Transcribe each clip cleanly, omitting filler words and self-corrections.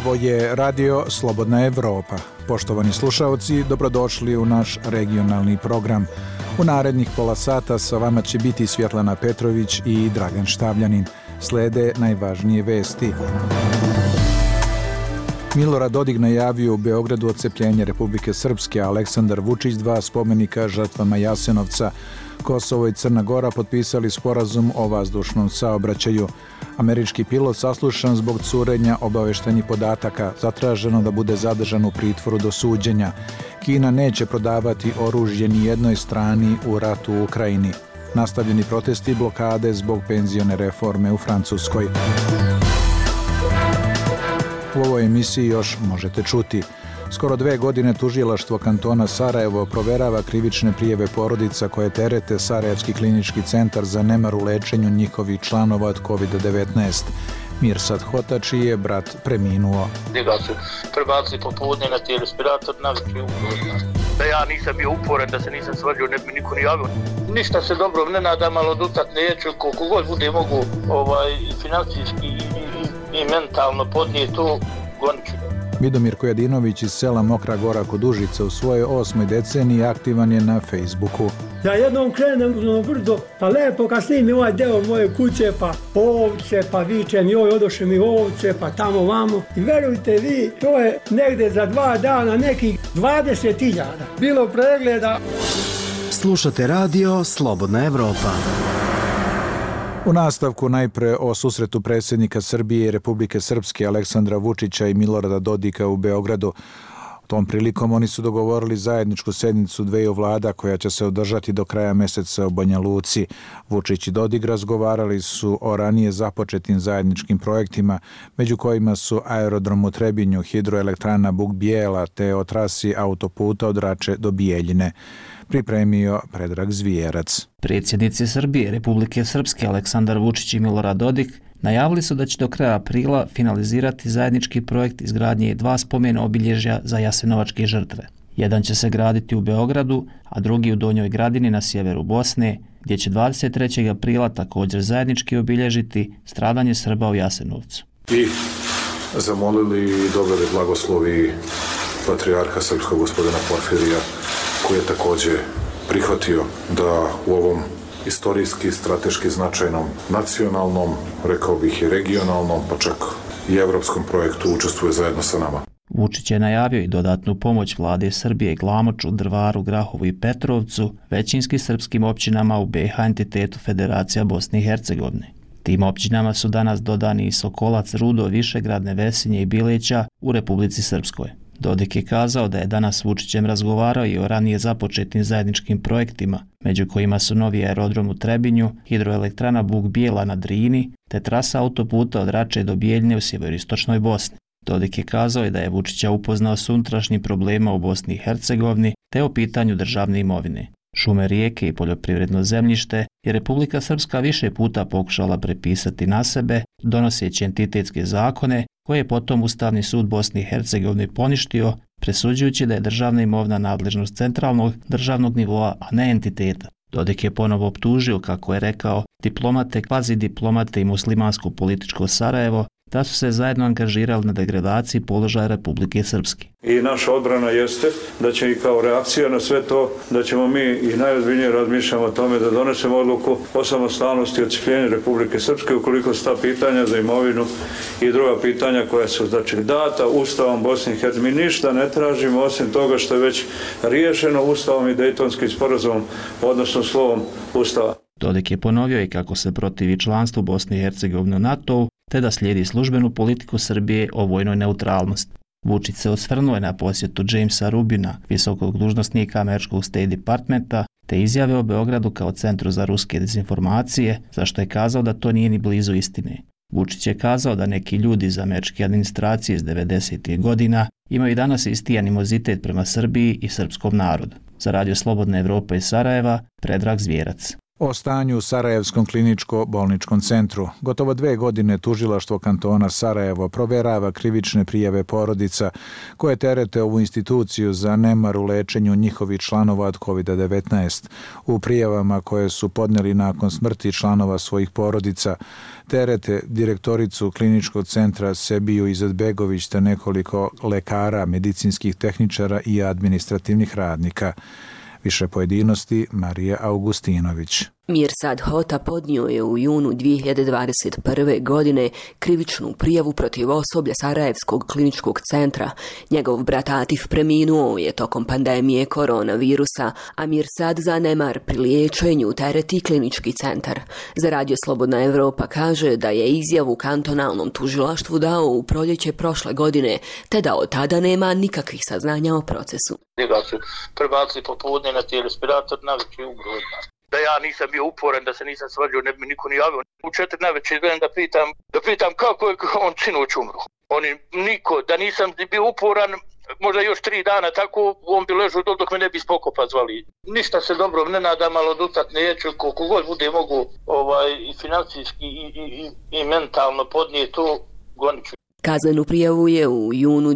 Ovo je Radio Slobodna Evropa. Poštovani slušaoci, dobrodošli u naš regionalni program. U narednih pola sata sa vama će biti Svjetlana Petrović i Dragan Štavljanin. Slede najvažnije vesti. Milorad Dodik najavio u Beogradu odcepljenje Republike Srpske, a Aleksandar Vučić 2 spomenika žrtvama Jasenovca. Kosovo i Crna Gora potpisali sporazum o vazdušnom saobraćaju. Američki pilot saslušan zbog curenja obaveštajnih podataka, zatraženo da bude zadržan u pritvoru do suđenja. Kina neće prodavati oružje ni jednoj strani u ratu u Ukrajini. Nastavljeni protesti i blokade zbog penzione reforme u Francuskoj. U ovoj emisiji još možete čuti. Skoro 2 godine tužilaštvo kantona Sarajevo proverava krivične prijave porodica koje terete Sarajevski klinički centar za nemar u lečenju njihovih članova od COVID-19. Mirsad Hotači je brat preminuo. Njega su prebacili popodne na te respirator, navečer uporan. Da ja nisam bio uporan, da se nisam svađao, ne bi niko ni javio. Ništa se dobro ne nadam, ali odutat neću, koliko god bude mogu i financijski i mentalno podnije to, gonit ću. Vidomir Kojadinović iz sela Mokra Gora kod Užica u svojoj 8. deceniji aktivan je na Facebooku. Ja jednom krenem na brdo, pa lepo kad snimim ovaj deo moje kuće, pa ovce, pa vičem joj odoše mi ovce, pa tamo vamo. I verujte vi, to je negde za 2 dana nekih 20.000. Bilo pregleda. Slušate radio Slobodna Evropa. U nastavku najpre o susretu predsjednika Srbije i Republike Srpske Aleksandra Vučića i Milorada Dodika u Beogradu. Tom prilikom oni su dogovorili zajedničku sednicu dveju vlada koja će se održati do kraja meseca u Banja Luci. Vučić i Dodik razgovarali su o ranije započetim zajedničkim projektima, među kojima su aerodrom u Trebinju, hidroelektrana Buk Bijela te o trasi autoputa od Rače do Bijeljine. Pripremio Predrag Zvijerac. Predsjednici Srbije, Republike Srpske Aleksandar Vučić i Milorad Dodik najavili su da će do kraja aprila finalizirati zajednički projekt izgradnje 2 spomen obilježja za jasenovačke žrtve. Jedan će se graditi u Beogradu, a drugi u Donjoj Gradini na sjeveru Bosne, gdje će 23. aprila također zajednički obilježiti stradanje Srba u Jasenovcu. I zamolili i dobili blagoslovi patrijarha srpskog gospodina Porfirija, koji je također prihvatio da u ovom istorijski, strateški značajnom, nacionalnom, rekao bih i regionalnom, pa čak i evropskom projektu učestvuje zajedno sa nama. Vučić je najavio i dodatnu pomoć vlade Srbije Glamoču, Drvaru, Grahovu i Petrovcu, većinski srpskim općinama u BiH entitetu Federacija Bosne i Hercegovine. Tim općinama su danas dodani i Sokolac, Rudo, Višegrad, Nevesinje i Bileća u Republici Srpskoj. Dodik je kazao da je danas s Vučićem razgovarao i o ranije započetim zajedničkim projektima, među kojima su novi aerodrom u Trebinju, hidroelektrana Buk Bijela na Drini, te trasa autoputa od Rače do Bijeljine u sjeveristočnoj Bosni. Dodik je kazao i da je Vučića upoznao s unutrašnjim problema u Bosni i Hercegovini, te o pitanju državne imovine. Šume, rijeke i poljoprivredno zemljište je Republika Srpska više puta pokušala prepisati na sebe, donoseći entitetske zakone, koje je potom Ustavni sud Bosne i Hercegovine poništio, presuđujući da je državna imovina nadležnost centralnog državnog nivoa, a ne entiteta. Dodik je ponovo optužio, kako je rekao, diplomate, kvazi diplomate i muslimansko političko Sarajevo, da su se zajedno angažirali na degradaciji položaja Republike Srpske. I naša odbrana jeste da će i kao reakcija na sve to, da ćemo mi i najozbiljnije razmišljamo o tome da donesemo odluku o samostalnosti i odcepljenju Republike Srpske ukoliko su ta pitanja za imovinu i druga pitanja koja su data Ustavom Bosne i Hercegovine. Mi ništa ne tražimo osim toga što je već riješeno Ustavom i Dejtonskim sporazumom, odnosno slovom Ustava. Dodik je ponovio i kako se protivi članstvu Bosne i Hercegovine u NATO-u, te da slijedi službenu politiku Srbije o vojnoj neutralnosti. Vučić se osvrnuo na posjetu Jamesa Rubina, visokog dužnosnika američkog State Departmenta, te izjave o Beogradu kao centru za ruske dezinformacije, za što je kazao da to nije ni blizu istine. Vučić je kazao da neki ljudi iz američke administracije iz 90. godina imaju danas isti animozitet prema Srbiji i srpskom narodu. Za Radio Slobodna Evropa iz Sarajeva, Predrag Zvijerac. O stanju u Sarajevskom kliničko-bolničkom centru. Gotovo 2 godine tužilaštvo kantona Sarajevo proverava krivične prijave porodica koje terete ovu instituciju za nemar u lečenju njihovih članova od COVID-19. U prijavama koje su podneli nakon smrti članova svojih porodica terete direktoricu kliničkog centra Sebiju Izetbegović te nekoliko lekara, medicinskih tehničara i administrativnih radnika. Više pojedinosti Marija Augustinović. Mirsad Hota podnio je u junu 2021. godine krivičnu prijavu protiv osoblja Sarajevskog kliničkog centra. Njegov brat Atif preminuo je tokom pandemije koronavirusa, a Mirsad za nemar pri liječenju tereti klinički centar. Za Radio Slobodna Evropa kaže da je izjavu kantonalnom tužilaštvu dao u proljeće prošle godine, te da od tada nema nikakvih saznanja o procesu. Njega su prebacili popodne na taj respirator, navečer umro. Da ja nisam bio uporan, da se nisam svađao, ne bi mi niko ni javio. U 4 navečer idem da pitam kako je on sinoć umro. Niko, da nisam bio uporan, možda još 3 dana tako, on bi ležao dok me ne bi spokopa zvali. Ništa se dobro ne nadam, ali odutat neću, koliko god bude mogu i financijski i mentalno podnijeti to, gonit ću. Kaznenu prijavu je u junu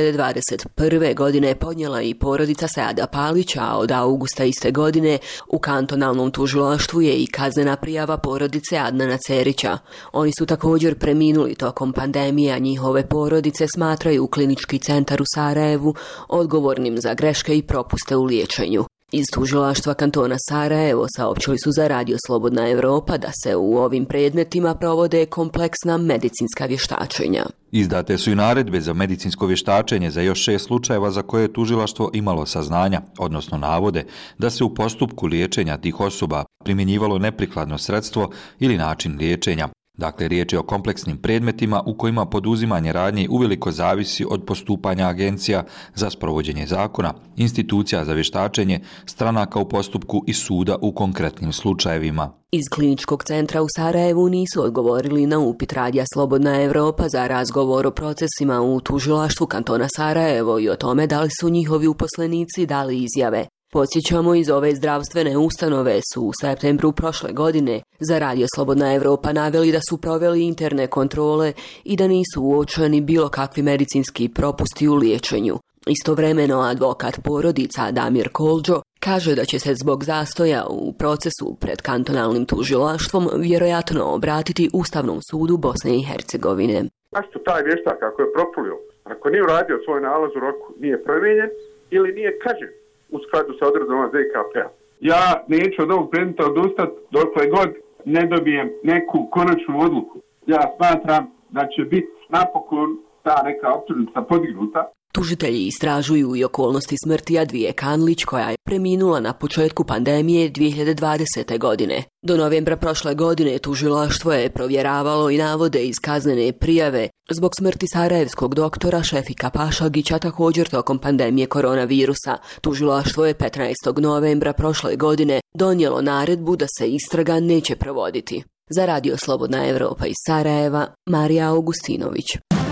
2021. godine podnijela i porodica Seada Palića, a od augusta iste godine u kantonalnom tužilaštvu je i kaznena prijava porodice Adnana Cerića. Oni su također preminuli tokom pandemije, a njihove porodice smatraju klinički centar u Sarajevu odgovornim za greške i propuste u liječenju. Iz tužilaštva kantona Sarajevo saopćili su za Radio Slobodna Evropa da se u ovim predmetima provode kompleksna medicinska vještačenja. Izdate su i naredbe za medicinsko vještačenje za još 6 slučajeva za koje je tužilaštvo imalo saznanja, odnosno navode da se u postupku liječenja tih osoba primjenjivalo neprikladno sredstvo ili način liječenja. Dakle, riječ je o kompleksnim predmetima u kojima poduzimanje radnji uveliko zavisi od postupanja agencija za sprovođenje zakona, institucija za vještačenje, stranaka u postupku i suda u konkretnim slučajevima. Iz kliničkog centra u Sarajevu nisu odgovorili na upit Radija Slobodna Evropa za razgovor o procesima u tužilaštvu kantona Sarajevo i o tome da li su njihovi uposlenici dali izjave. Podsjećamo, iz ove zdravstvene ustanove su u septembru prošle godine za Radio Slobodna Evropa naveli da su proveli interne kontrole i da nisu uočeni bilo kakvi medicinski propusti u liječenju. Istovremeno, advokat porodica Damir Kolđo kaže da će se zbog zastoja u procesu pred kantonalnim tužilaštvom vjerojatno obratiti Ustavnom sudu Bosne i Hercegovine. Zašto taj vještak ako je propulio, ako nije uradio svoj nalaz u roku, nije promijenjen ili nije kažen u skladu sa odredbama ZKP-a? Ja neću od ovog predmeta odustati dokle god ne dobijem neku konačnu odluku. Ja smatram da će biti napokon ta neka optužnica podignuta. Tužitelji istražuju i okolnosti smrti Advije Kanlić, koja je preminula na početku pandemije 2020. godine. Do novembra prošle godine tužilaštvo je provjeravalo i navode iz kaznene prijave zbog smrti sarajevskog doktora Šefika Pašagića također tokom pandemije koronavirusa. Tužilaštvo je 15. novembra prošle godine donijelo naredbu da se istraga neće provoditi. Za Radio Slobodna Evropa iz Sarajeva, Marija Augustinović.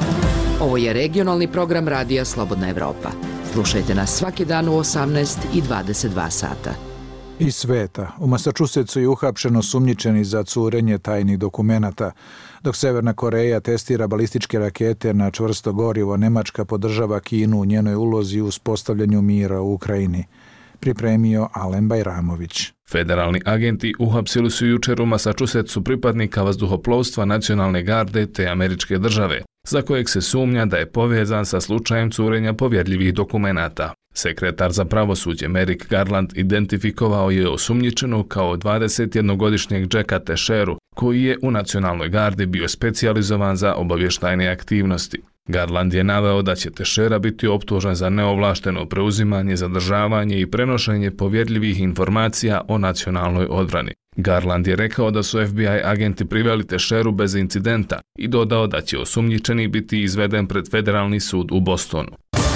Ovo je regionalni program Radija Slobodna Evropa. Slušajte nas svaki dan u 18 i 22 sata. Iz sveta. U Massachusettsu je uhapšeno osumnjičeni za curenje tajnih dokumenata. Dok Severna Koreja testira balističke rakete na čvrsto gorivo, Nemačka podržava Kinu u njenoj ulozi u uspostavljanju mira u Ukrajini. Pripremio Alen Bajramović. Federalni agenti uhapsili su jučer u Massachusettsu pripadnika vazduhoplovstva nacionalne garde te američke države, za kojeg se sumnja da je povezan sa slučajem curenja povjerljivih dokumenata. Sekretar za pravosuđe Merrick Garland identifikovao je osumnjičenog kao 21-godišnjeg Jacka Teixeiru, koji je u nacionalnoj gardi bio specijalizovan za obavještajne aktivnosti. Garland je naveo da će Teixeira biti optužen za neovlašteno preuzimanje, zadržavanje i prenošenje povjerljivih informacija o nacionalnoj odbrani. Garland je rekao da su FBI agenti priveli Teixeiru bez incidenta i dodao da će osumnjičeni biti izveden pred federalni sud u Bostonu.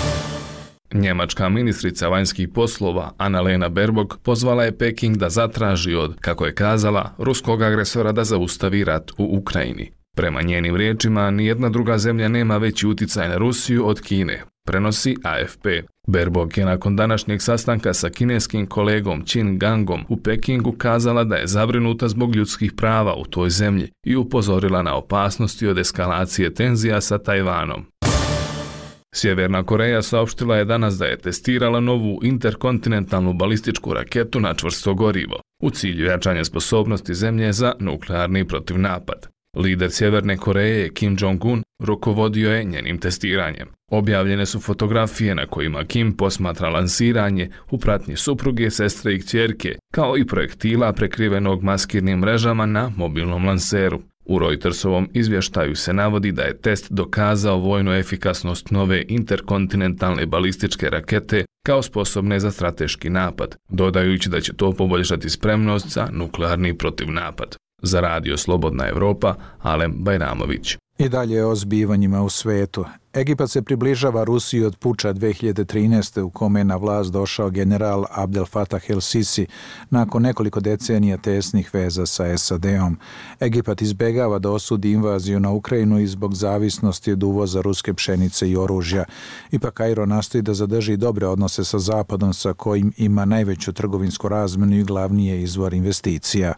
Njemačka ministrica vanjskih poslova Annalena Baerbock pozvala je Peking da zatraži od, kako je kazala, ruskog agresora da zaustavi rat u Ukrajini. Prema njenim riječima, nijedna druga zemlja nema veći uticaj na Rusiju od Kine, prenosi AFP. Baerbock je nakon današnjeg sastanka sa kineskim kolegom Qin Gangom u Pekingu kazala da je zabrinuta zbog ljudskih prava u toj zemlji i upozorila na opasnosti od eskalacije tenzija sa Tajvanom. Sjeverna Koreja saopštila je danas da je testirala novu interkontinentalnu balističku raketu na čvrsto gorivo u cilju jačanja sposobnosti zemlje za nuklearni protivnapad. Lider Sjeverne Koreje Kim Jong-un rukovodio je njenim testiranjem. Objavljene su fotografije na kojima Kim posmatra lansiranje u pratnji supruge, sestre i kćerke, kao i projektila prekrivenog maskirnim mrežama na mobilnom lanseru. U Reutersovom izvještaju se navodi da je test dokazao vojnu efikasnost nove interkontinentalne balističke rakete kao sposobne za strateški napad, dodajući da će to poboljšati spremnost za nuklearni protivnapad. Za Radio Slobodna Evropa, Alem Bajramović. I dalje o zbivanjima u svetu. Egipat se približava Rusiji od puča 2013. u kome je na vlast došao general Abdel Fattah el-Sisi nakon nekoliko decenija tesnih veza sa SAD-om. Egipat izbegava da osudi invaziju na Ukrajinu i zbog zavisnosti od uvoza ruske pšenice i oružja. Ipak Kairo nastoji da zadrži dobre odnose sa Zapadom sa kojim ima najveću trgovinsku razmenu i glavni je izvor investicija.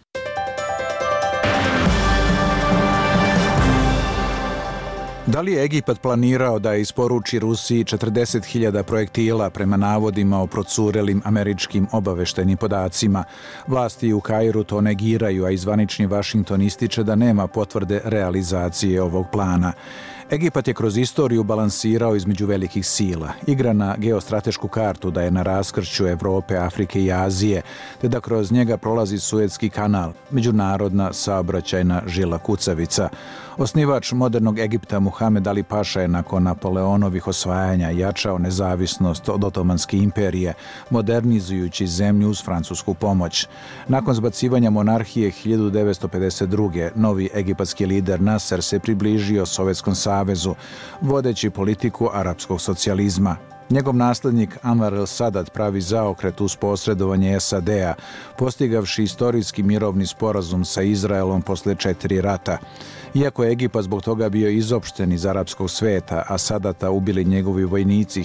Da li je Egipat planirao da isporuči Rusiji 40.000 projektila prema navodima o procurelim američkim obaveštajnim podacima? Vlasti u Kairu to negiraju, a izvanični Vašington ističe da nema potvrde realizacije ovog plana. Egipat je kroz istoriju balansirao između velikih sila, igra na geostratešku kartu da je na raskršću Evrope, Afrike i Azije, te da kroz njega prolazi Suetski kanal, međunarodna saobraćajna žila kucavica. Osnivač modernog Egipta Muhamed Ali Paša je nakon Napoleonovih osvajanja jačao nezavisnost od Otomanske imperije, modernizujući zemlju uz francusku pomoć. Nakon zbacivanja monarhije 1952. novi egipatski lider Nasser se približio Sovjetskom savezu, vodeći politiku arapskog socijalizma. Njegov naslednik Anwar el-Sadat pravi zaokret uz posredovanje SAD-a, postigavši istorijski mirovni sporazum sa Izraelom posle 4 rata. Iako je Egipat zbog toga bio izopšten iz arapskog sveta, a Sadata ubili njegovi vojnici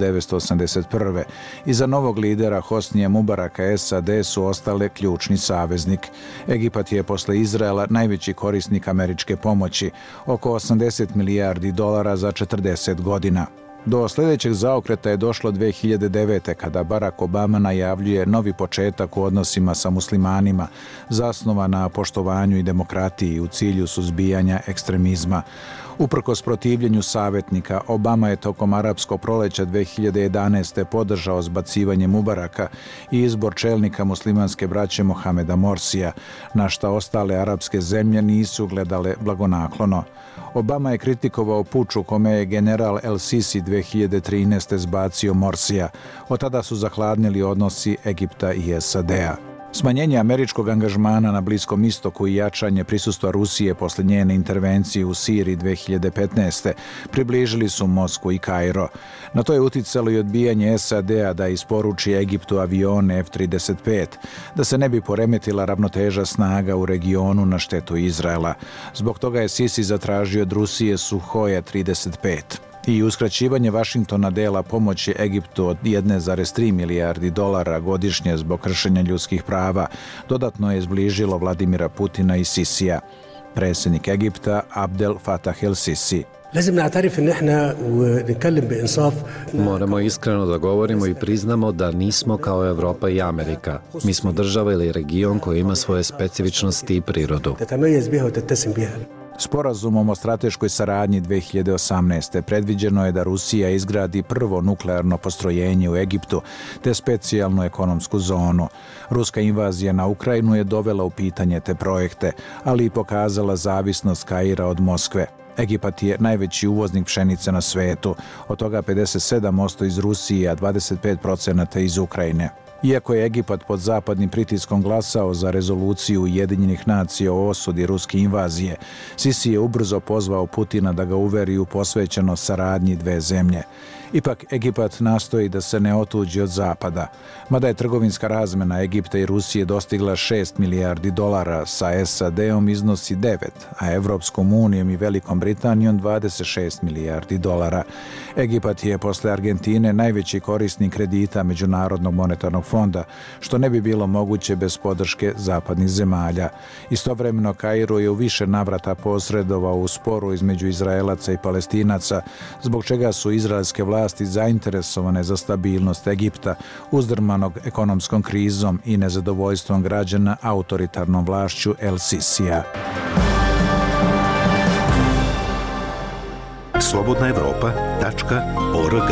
1981. Iza novog lidera Hosnija Mubaraka SAD su ostale ključni saveznik. Egipat je posle Izraela najveći korisnik američke pomoći, oko 80 milijardi dolara za 40 godina. Do sljedećeg zaokreta je došlo 2009. kada Barack Obama najavljuje novi početak u odnosima sa muslimanima, zasnovan na poštovanju i demokratiji u cilju suzbijanja ekstremizma. Uprkos protivljenju savjetnika, Obama je tokom arapskog proleća 2011. podržao zbacivanje Mubaraka i izbor čelnika muslimanske braće Mohameda Morsija, na šta ostale arapske zemlje nisu gledale blagonaklono. Obama je kritikovao puč u kome je general el-Sisi 2013. zbacio Morsija. Od tada su zahladnili odnosi Egipta i SAD-a. Smanjenje američkog angažmana na Bliskom istoku i jačanje prisustva Rusije posle njene intervencije u Siriji 2015. približili su Moskvu i Kairo. Na to je uticalo i odbijanje SAD-a da isporuči Egiptu avione F-35, da se ne bi poremetila ravnoteža snaga u regionu na štetu Izraela. Zbog toga je Sisi zatražio od Rusije Suhoja 35. I uskraćivanje Vašingtona dela pomoći Egiptu od 1,3 milijardi dolara godišnje zbog kršenja ljudskih prava dodatno je zbližilo Vladimira Putina i Sisija. Predsjednik Egipta Abdel Fattah el-Sisi. Moramo iskreno da govorimo i priznamo da nismo kao Evropa i Amerika. Mi smo država ili region koji ima svoje specifičnosti i prirodu. Sporazumom o strateškoj saradnji 2018. predviđeno je da Rusija izgradi prvo nuklearno postrojenje u Egiptu te specijalnu ekonomsku zonu. Ruska invazija na Ukrajinu je dovela u pitanje te projekte, ali i pokazala zavisnost Kaira od Moskve. Egipat je najveći uvoznik pšenice na svetu, od toga 57% iz Rusije, a 25% iz Ukrajine. Iako je Egipat pod zapadnim pritiskom glasao za rezoluciju Ujedinjenih nacija o osudi ruske invazije, Sisi je ubrzo pozvao Putina da ga uveri u posvećeno saradnji dve zemlje. Ipak, Egipat nastoji da se ne otuđi od zapada. Mada je trgovinska razmena Egipta i Rusije dostigla $6 milijardi, sa SAD-om iznosi 9, a Evropskom unijom i Velikom Britanijom $26 milijardi. Egipat je posle Argentine najveći korisnik kredita Međunarodnog monetarnog fonda, što ne bi bilo moguće bez podrške zapadnih zemalja. Istovremeno, Kairo je u više navrata posredovao u sporu između Izraelaca i Palestinaca, zbog čega su izraelske vlasti zainteresovane za stabilnost Egipta, uzdrmanog ekonomskom krizom i nezadovoljstvom građana autoritarnom vlašću El Sisija. slobodnaevropa.org.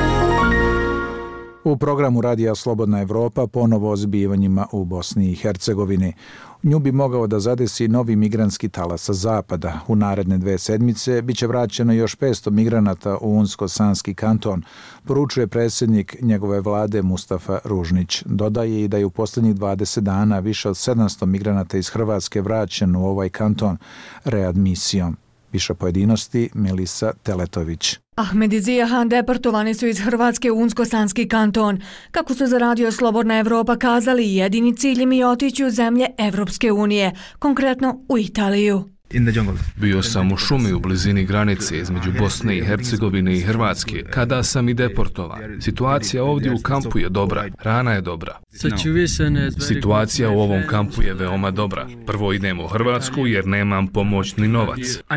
U programu Radija Slobodna Evropa ponovo o zbivanjima u Bosni i Hercegovini. Nju bi mogao da zadesi novi migrantski talas sa zapada. U naredne 2 sedmice biće vraćeno još 500 migranata u Unsko-Sanski kanton, poručuje predsjednik njegove vlade Mustafa Ružnić. Dodaje i da je u posljednjih 20 dana više od 700 migranata iz Hrvatske vraćeno u ovaj kanton readmisijom. Više pojedinosti Melisa Teletović. Ahmed i Zijahan deportovani su iz Hrvatske u Unsko-Sanski kanton. Kako su za Radio Slobodna Evropa kazali, jedini cilj im je otići u zemlje Evropske unije, konkretno u Italiju. Bio sam u šumi u blizini granice između Bosne i Hercegovine i Hrvatske, kada sam i deportovan. Situacija ovdje u kampu je dobra, hrana je dobra. Situacija u ovom kampu je veoma dobra. Prvo idemo u Hrvatsku jer nemam pomoć ni novac.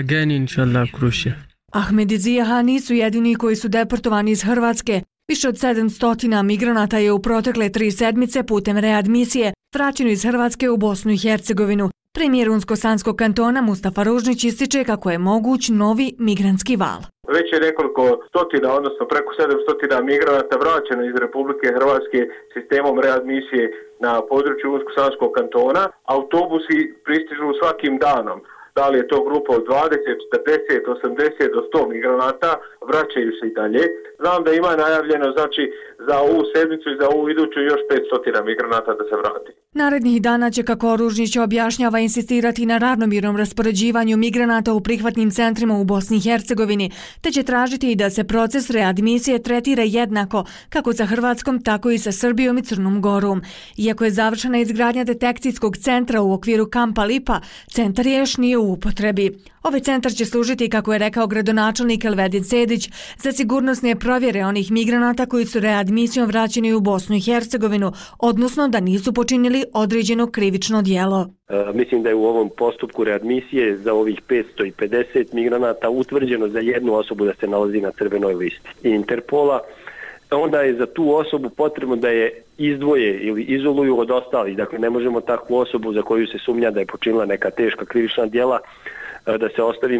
Ahmed i Zijahan nisu jedini koji su deportovani iz Hrvatske. Više od 700 migranata je u protekle 3 sedmice putem readmisije vraćeno iz Hrvatske u Bosnu i Hercegovinu. Premijer Unsko-Sanskog kantona Mustafa Ružnić ističe kako je moguć novi migrantski val. Već je nekoliko stotina, odnosno preko 700 migranata vraćeno iz Republike Hrvatske sistemom readmisije na području Unsko-Sanskog kantona. Autobusi pristižu svakim danom. Da li je to grupa od 20, 40, 80 do 100 migranata, vraćaju se i dalje. Znam da ima najavljeno, znači, za ovu sedmicu i za ovu iduću još 500 migranata da se vrati. Narednih dana će, kako Ružnić objašnjava, insistirati na ravnomjernom raspoređivanju migranata u prihvatnim centrima u Bosni i Hercegovini, te će tražiti i da se proces readmisije tretira jednako, kako sa Hrvatskom, tako i sa Srbijom i Crnom Gorom. Iako je završena izgradnja detekcijskog centra u okviru kampa Lipa, centar je još nije u upotrebi. Ovaj centar će služiti, kako je rekao gradonačelnik Elvedin Sedić, za sigurnosne provjere onih migranata koji su readmisijom vraćeni u Bosnu i Hercegovinu, odnosno da nisu počinili određeno krivično djelo. Mislim da je u ovom postupku readmisije za ovih 550 migranata utvrđeno za jednu osobu da se nalazi na crvenoj listi Interpola. Onda je za tu osobu potrebno da je izdvoje ili izoluju od ostalih. Dakle, ne možemo takvu osobu za koju se sumnja da je počinila neka teška krivična djela da se ostavi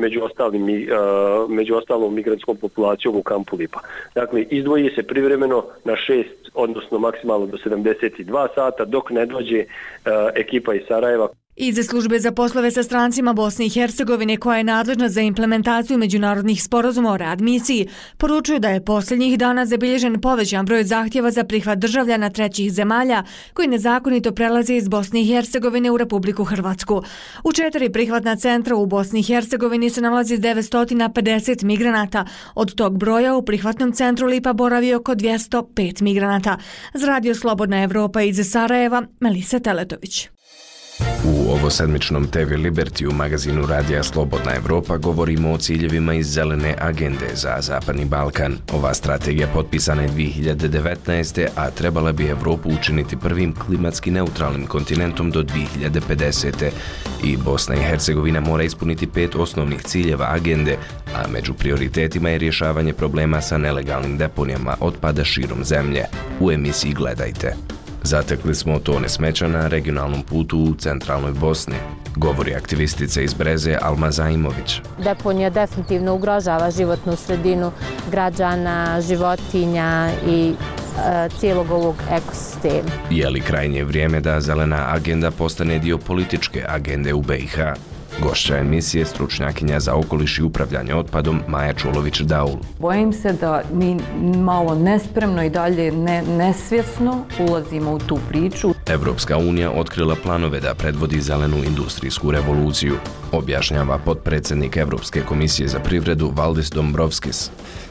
među ostalom migrantskom populacijom u kampu Lipa. Dakle, izdvoji se privremeno na 6, odnosno maksimalno do 72 sata, dok ne dođe ekipa iz Sarajeva. Iz službe za poslove sa strancima Bosne i Hercegovine, koja je nadležna za implementaciju međunarodnih sporazuma o readmisiji, poručuju da je posljednjih dana zabilježen povećan broj zahtjeva za prihvat državljana trećih zemalja koji nezakonito prelaze iz Bosne i Hercegovine u Republiku Hrvatsku. U 4 prihvatna centra u Bosni i Hercegovini se nalazi 950 migranata. Od tog broja u prihvatnom centru Lipa boravi oko 205 migranata. Za Radio Slobodna Evropa iz Sarajeva, Melisa Teletović. U ovosedmičnom TV Liberty u magazinu Radija Slobodna Evropa govorimo o ciljevima iz zelene agende za Zapadni Balkan. Ova strategija potpisana je 2019. a trebala bi Evropu učiniti prvim klimatski neutralnim kontinentom do 2050. I Bosna i Hercegovina mora ispuniti 5 osnovnih ciljeva agende, a među prioritetima je rješavanje problema sa nelegalnim deponijama otpada širom zemlje. U emisiji gledajte. Zatekli smo tone smeća na regionalnom putu u centralnoj Bosni, govori aktivistica iz Breze Alma Zaimović. Deponija definitivno ugrožava životnu sredinu građana, životinja i cijelog ovog ekosistema. Je li krajnje vrijeme da zelena agenda postane dio političke agende u BiH? Gošća emisije, stručnjakinja za okoliš i upravljanje otpadom Maja Čulović-Daul. Bojim se da mi malo nespremno i dalje nesvjesno ulazimo u tu priču. Evropska unija otkrila planove da predvodi zelenu industrijsku revoluciju, objašnjava potpredsjednik Evropske komisije za privredu Valdis Dombrovskis.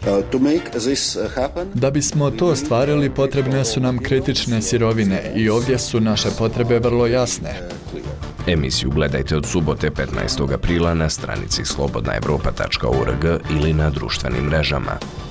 Da bismo to ostvarili, potrebne su nam kritične sirovine i ovdje su naše potrebe vrlo jasne. Emisiju gledajte od subote 15. aprila na stranici slobodnaevropa.org ili na društvenim mrežama.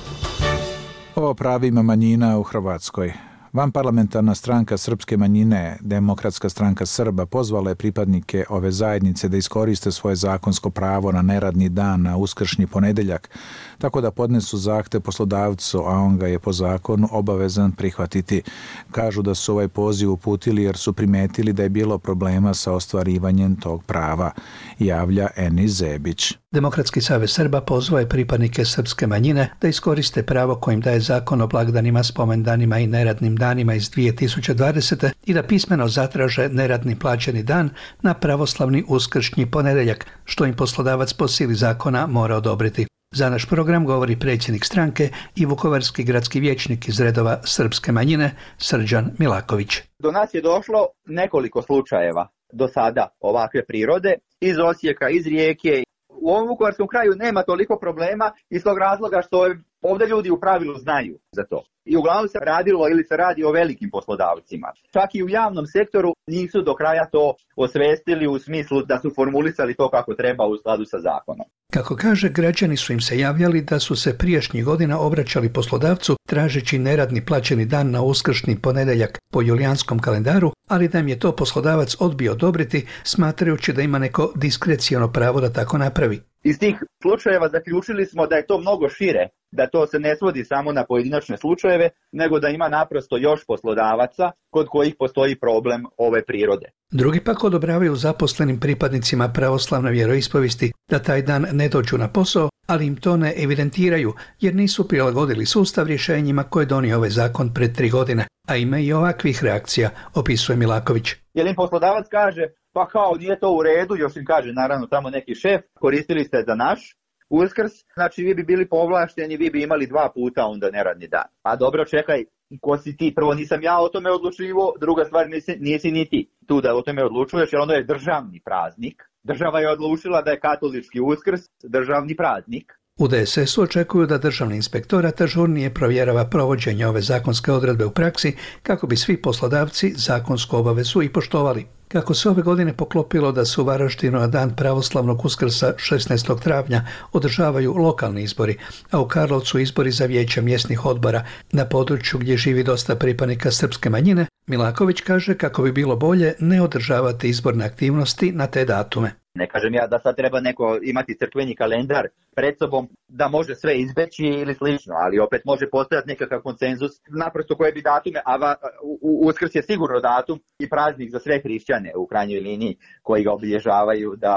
O pravima manjina u Hrvatskoj. Vanparlamentarna stranka srpske manjine, Demokratska stranka Srba, pozvala je pripadnike ove zajednice da iskoriste svoje zakonsko pravo na neradni dan na uskršnji ponedeljak, tako da podnesu zahtev poslodavcu, a on ga je po zakonu obavezan prihvatiti. Kažu da su ovaj poziv uputili jer su primetili da je bilo problema sa ostvarivanjem tog prava, javlja Enis Zebić. Demokratski savez Srba pozvao je pripadnike srpske manjine da iskoriste pravo kojim daje zakon o blagdanima, spomendanima i neradnim danima iz 2020. i da pismeno zatraže neradni plaćeni dan na pravoslavni uskršnji ponedeljak, što im poslodavac po sili zakona mora odobriti. Za naš program govori predsjednik stranke i vukovarski gradski vijećnik iz redova srpske manjine Srđan Milaković. Do nas je došlo nekoliko slučajeva do sada ovakve prirode iz Osijeka, iz Rijeke. U ovom vukovarskom kraju nema toliko problema iz tog razloga što ovdje ljudi u pravilu znaju za to. I uglavnom se radilo ili se radi o velikim poslodavcima. Čak i u javnom sektoru nisu do kraja to osvestili u smislu da su formulisali to kako treba u skladu sa zakonom. Kako kaže, građani su im se javljali da su se prijašnjih godina obraćali poslodavcu tražeći neradni plaćeni dan na uskršnji ponedeljak po julijanskom kalendaru, ali da im je to poslodavac odbio odobriti, smatrajući da ima neko diskrecijono pravo da tako napravi. Iz tih slučajeva zaključili smo da je to mnogo šire, da to se ne svodi samo na pojedinačne slučajeve, nego da ima naprosto još poslodavaca kod kojih postoji problem ove prirode. Drugi pak odobravaju zaposlenim pripadnicima pravoslavne vjeroispovesti da taj dan ne dođu na posao, ali im to ne evidentiraju jer nisu prilagodili sustav rješenjima koje je donio ovaj zakon pred 3 godine, a ima i ovakvih reakcija, opisuje Milaković. Jer im poslodavac kaže, pa kao nije to u redu, još im kaže naravno tamo neki šef, koristili ste za naš Uskrs, znači vi bi bili povlašteni, vi bi imali 2 puta onda neradni dan. A dobro, čekaj, ko si ti? Prvo, nisam ja o tome odlučivo, druga stvar, nisi ni ti tu da o tome odlučuješ, jer ono je državni praznik. Država je odlučila da je katolički Uskrs državni praznik. U DSS-u očekuju da državni inspektorat ažurnije provjerava provođenje ove zakonske odredbe u praksi kako bi svi poslodavci zakonsku obavezu i poštovali. Kako se ove godine poklopilo da se u Varaždinu na dan pravoslavnog Uskrsa 16. travnja održavaju lokalni izbori, a u Karlovcu izbori za vijeće mjesnih odbora na području gdje živi dosta pripadnika srpske manjine, Milaković kaže kako bi bilo bolje ne održavati izborne aktivnosti na te datume. Ne kažem ja da sad treba neko imati crkveni kalendar pred sobom da može sve izbeći ili slično, ali opet može postojati nekakav konsenzus naprosto koje bi datume, a Uskrs je sigurno datum i praznik za sve hrišćane u krajnjoj liniji koji ga obilježavaju, da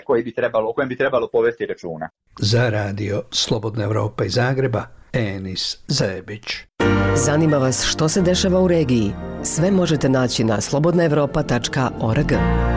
o kojem bi trebalo povesti računa. Za radio Slobodna Evropa iz Zagreba, Enis Zebić. Zanima vas što se dešava u regiji? Sve možete naći na slobodnaevropa.org.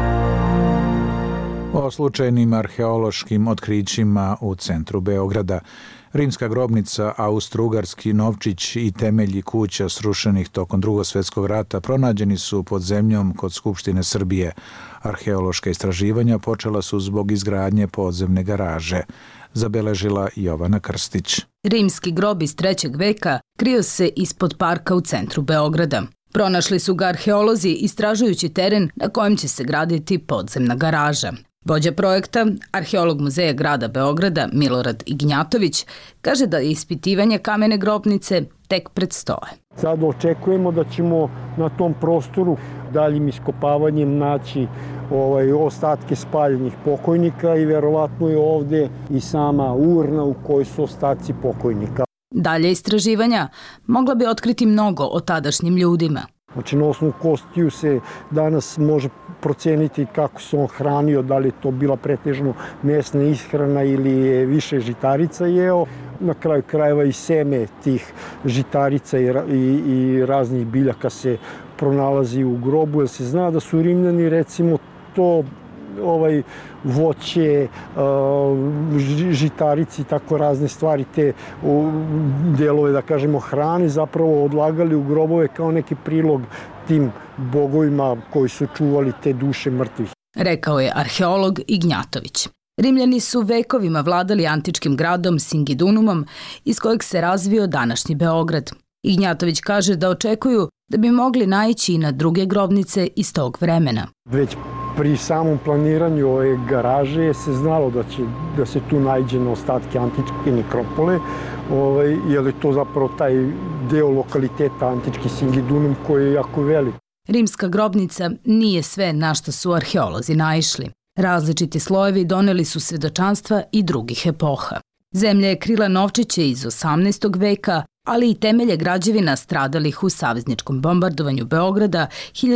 O slučajnim arheološkim otkrićima u centru Beograda. Rimska grobnica, austrougarski novčić i temelji kuća srušenih tokom Drugog svjetskog rata pronađeni su pod zemljom kod Skupštine Srbije. Arheološka istraživanja počela su zbog izgradnje podzemne garaže, zabeležila Jovana Krstić. Rimski grob iz 3. veka krio se ispod parka u centru Beograda. Pronašli su ga arheolozi istražujući teren na kojem će se graditi podzemna garaža. Vođa projekta, arheolog muzeja grada Beograda Milorad Ignjatović, kaže da ispitivanje kamene grobnice tek predstoje. Sad očekujemo da ćemo na tom prostoru daljim iskopavanjem naći ostatke spaljenih pokojnika i verovatno je ovdje i sama urna u kojoj su ostaci pokojnika. Dalje istraživanja mogla bi otkriti mnogo o tadašnjim ljudima. Znači, na osnovu kostiju se danas može proceniti kako se on hranio, da li je to bila pretežno mesna ishrana ili je više žitarica jeo. Na kraju krajeva i seme tih žitarica i raznih biljaka se pronalazi u grobu, jer se zna da su Rimljani recimo to voće, žitarici, tako razne stvari, te delove, da kažemo, hrane, zapravo odlagali u grobove kao neki prilog tim bogovima koji su čuvali te duše mrtvih. Rekao je arheolog Ignjatović. Rimljani su vekovima vladali antičkim gradom Singidunumom iz kojeg se razvio današnji Beograd. Ignjatović kaže da očekuju da bi mogli naići i na druge grobnice iz tog vremena. Već pri samom planiranju ove garaže se znalo da se tu naiđe na ostatke antičke nekropole, jer je to zapravo taj deo lokaliteta antički Singidunum koji je jako velik. Rimska grobnica nije sve na što su arheolozi naišli. Različiti slojevi doneli su svedočanstva i drugih epoha. Zemlja je krila novčiće iz 18. veka, ali i temelje građevina stradalih u savezničkom bombardovanju Beograda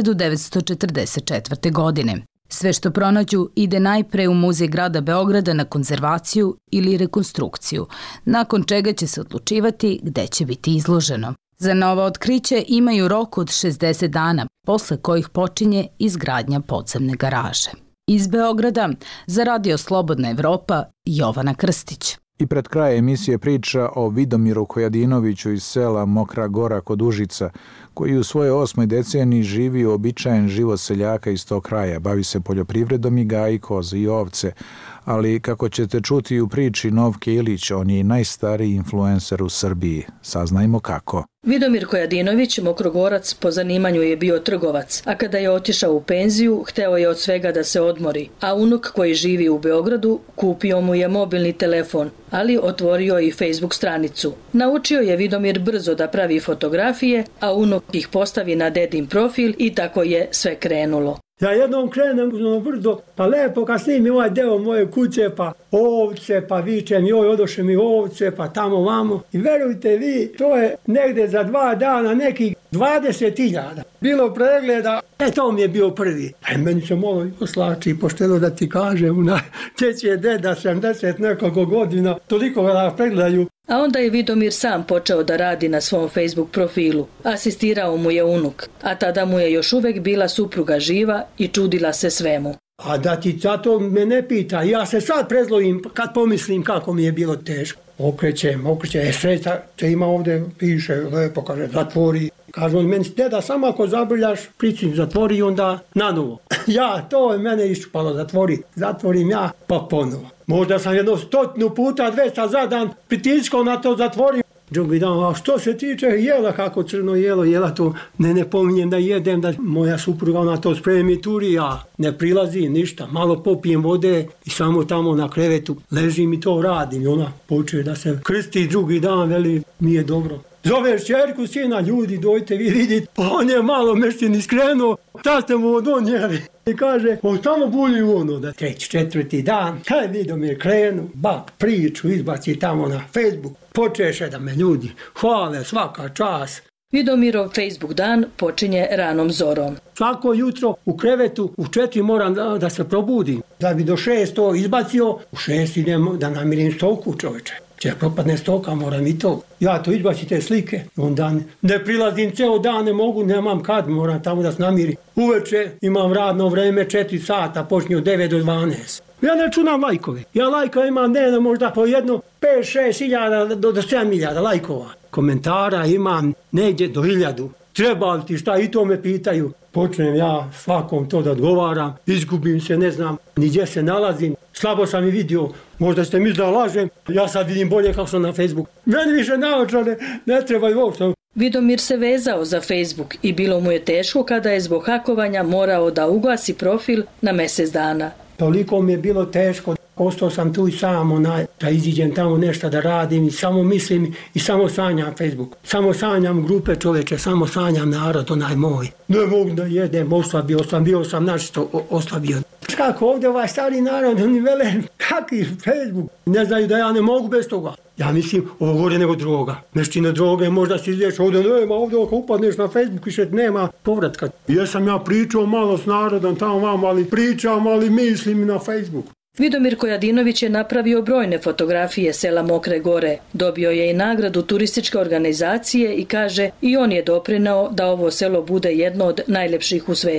1944. godine. Sve što pronađu ide najpre u Muzej grada Beograda na konzervaciju ili rekonstrukciju, nakon čega će se odlučivati gde će biti izloženo. Za novo otkriće imaju rok od 60 dana, posle kojih počinje izgradnja podzemne garaže. Iz Beograda za Radio Slobodna Evropa, Jovana Krstić. I pred krajem emisije priča o Vidomiru Kojadinoviću iz sela Mokra Gora kod Užica, koji u svojoj 8. deceniji živi uobičajen život seljaka iz tog kraja, bavi se poljoprivredom i gaji koze i ovce, ali kako ćete čuti u priči Novke Ilić, on je i najstariji influencer u Srbiji. Saznajmo kako. Vidomir Kojadinović, Mokrogorac, po zanimanju je bio trgovac, a kada je otišao u penziju, hteo je od svega da se odmori, a unuk koji živi u Beogradu kupio mu je mobilni telefon, ali otvorio i Facebook stranicu. Naučio je Vidomir brzo da pravi fotografije, a unuk ih postavi na dedin profil i tako je sve krenulo. Ja jednom krenem na brdo, pa lepo kad snimim ovaj deo moje kuće, pa ovce, pa vičem joj odoše mi ovce, pa tamo vamo. I verujte vi, to je negde za 2 dana nekih 20.000. Bilo pregleda, to mi je bio prvi. Meni se malo oslači, pošteno da ti kažem, teći je deda 70 nekoliko godina, toliko da pregledaju. A onda je Vidomir sam počeo da radi na svom Facebook profilu. Asistirao mu je unuk, a tada mu je još uvek bila supruga živa i čudila se svemu. A da ti zato me ne pita, ja se sad prezlovim kad pomislim kako mi je bilo teško. Okrećem, sreća te ima ovdje, piše, lepo kaže, zatvori. Kaže on meni, deda, samo ako zabrljaš, pricim, zatvori i onda nanovo. Ja, to je mene iščupalo, zatvorim ja, pa ponovo. Možda sam 100 puta, 200 za dan pritiskao na to, zatvorim. Drugi dan, a što se tiče jela, kako crno jela to ne pominjem da jedem, da moja supruga ona to spremi turi, ja ne prilazim ništa, malo popijem vode i samo tamo na krevetu ležim i to radim. I ona počne da se krsti drugi dan, veli, nije dobro. Zoveš čerku, sina, ljudi, dojte vi vidite, pa on je malo mešćin iskrenuo, šta ste mu donijeli? I kaže, on samo bulji ono, da 3. 4. dan, kad Vidomir krenu, priču izbaci tamo na Facebook, počeše da me ljudi hvale svaka čast. Vidomirov Facebook dan počinje ranom zorom. Svako jutro u krevetu u 4 moram da se probudim, da bi do 6 to izbacio, u 6 idem da namirim stoku, čoveče. Če propadne stoka, moram i to. Ja to izbacim te slike, onda ne prilazim ceo dan, ne mogu, nemam kad, moram tamo da se namirim. Uveče imam radno vreme 4 sata, počinje od 9 do 12. Ja ne čunam lajkove. Ja lajka imam dnevno možda po jedno 5-6 hiljada do 7 hiljada lajkova. Komentara imam negdje do 1000. Treba li ti šta, i to me pitaju. Počnem ja svakom to da odgovaram, izgubim se, ne znam ni gdje se nalazim. Slabo sam i vidio, možda ste mi da lažem, ja sad vidim bolje kako sam na Facebook. Meni više naočare, ne treba i uopšte. Vidomir se vezao za Facebook i bilo mu je teško kada je zbog hakovanja morao da ugasi profil na mjesec dana. Toliko mi je bilo teško, ostao sam tu i sam, da iziđem tamo nešto da radim i samo mislim i samo sanjam Facebook. Samo sanjam grupe čoveče, samo sanjam narod, onaj moj. Ne mogu da jedem, bio sam načisto oslabio. Kako ovdje ovaj stari narod, oni vele, kakvi Facebook, ne znaju da ja ne mogu bez toga. Ja mislim, ovo gore nego droga. Mešćina droge, možda si ideš ovdje, nema, ovdje ako upadneš na Facebook, više nema povratka. Jesam ja pričao malo s narodom tamo vam, ali pričam, ali mislim na Facebook. Vidomir Kojadinović je napravio brojne fotografije sela Mokre Gore. Dobio je i nagradu turističke organizacije i kaže i on je doprineo da ovo selo bude jedno od najlepših u svetu.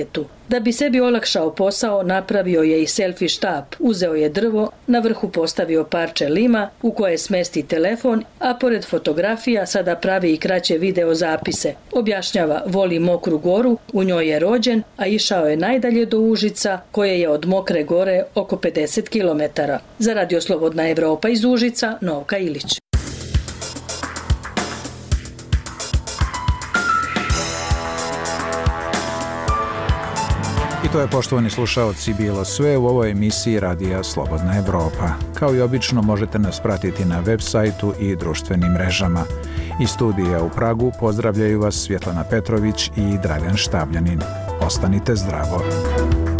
Da bi sebi olakšao posao, napravio je i selfie štap. Uzeo je drvo, na vrhu postavio parče lima u koje smesti telefon, a pored fotografija sada pravi i kraće video zapise. Objašnjava, voli Mokru Goru, u njoj je rođen, a išao je najdalje do Užica, koje je od Mokre Gore oko 50 km. Za Radio Slobodna Evropa iz Užica, Novka Ilić. I to je, poštovani slušaoci, bilo sve u ovoj emisiji Radija Slobodna Evropa. Kao i obično možete nas pratiti na web sajtu i društvenim mrežama. Iz studija u Pragu pozdravljaju vas Svjetlana Petrović i Dragan Štavljanin. Ostanite zdravo.